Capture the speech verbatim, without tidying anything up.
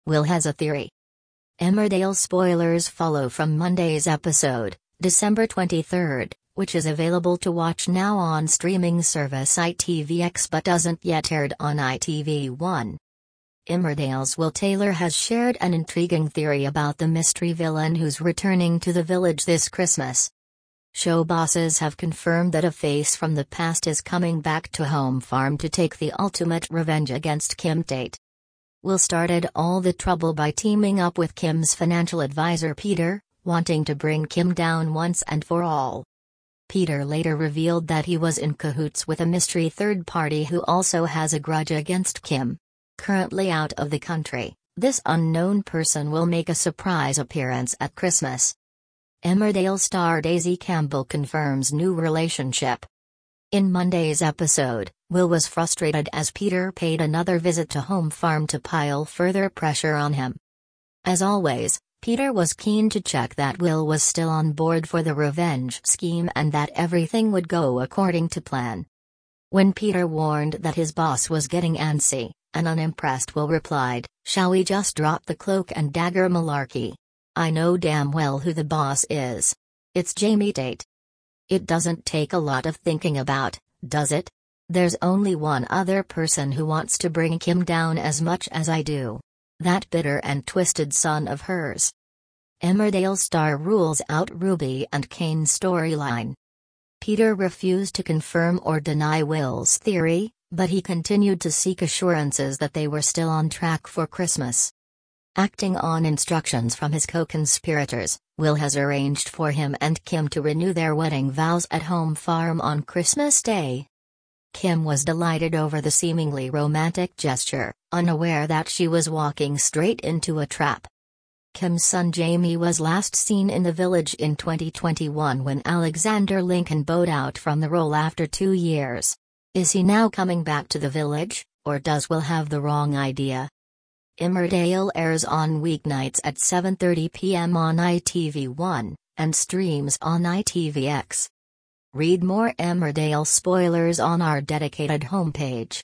Will has a theory. Emmerdale spoilers follow from Monday's episode, December twenty-third, which is available to watch now on streaming service I T V X but doesn't yet aired on I T V one. Emmerdale's Will Taylor has shared an intriguing theory about the mystery villain who's returning to the village this Christmas. Show bosses have confirmed that a face from the past is coming back to Home Farm to take the ultimate revenge against Kim Tate. Will started all the trouble by teaming up with Kim's financial advisor Peter, wanting to bring Kim down once and for all. Peter later revealed that he was in cahoots with a mystery third party who also has a grudge against Kim. Currently out of the country, this unknown person will make a surprise appearance at Christmas. Emmerdale star Daisy Campbell confirms new relationship. In Monday's episode, Will was frustrated as Peter paid another visit to Home Farm to pile further pressure on him. As always, Peter was keen to check that Will was still on board for the revenge scheme and that everything would go according to plan. When Peter warned that his boss was getting antsy, an unimpressed Will replied, "Shall we just drop the cloak and dagger malarkey? I know damn well who the boss is. It's Jamie Tate. It doesn't take a lot of thinking about, does it? There's only one other person who wants to bring Kim down as much as I do. That bitter and twisted son of hers." Emmerdale star rules out Ruby and Kane storyline. Peter refused to confirm or deny Will's theory, but he continued to seek assurances that they were still on track for Christmas. Acting on instructions from his co-conspirators, Will has arranged for him and Kim to renew their wedding vows at Home Farm on Christmas Day. Kim was delighted over the seemingly romantic gesture, unaware that she was walking straight into a trap. Kim's son Jamie was last seen in the village in twenty twenty-one when Alexander Lincoln bowed out from the role after two years. Is he now coming back to the village, or does Will have the wrong idea? Emmerdale airs on weeknights at seven thirty p m on I T V one, and streams on I T V X. Read more Emmerdale spoilers on our dedicated homepage.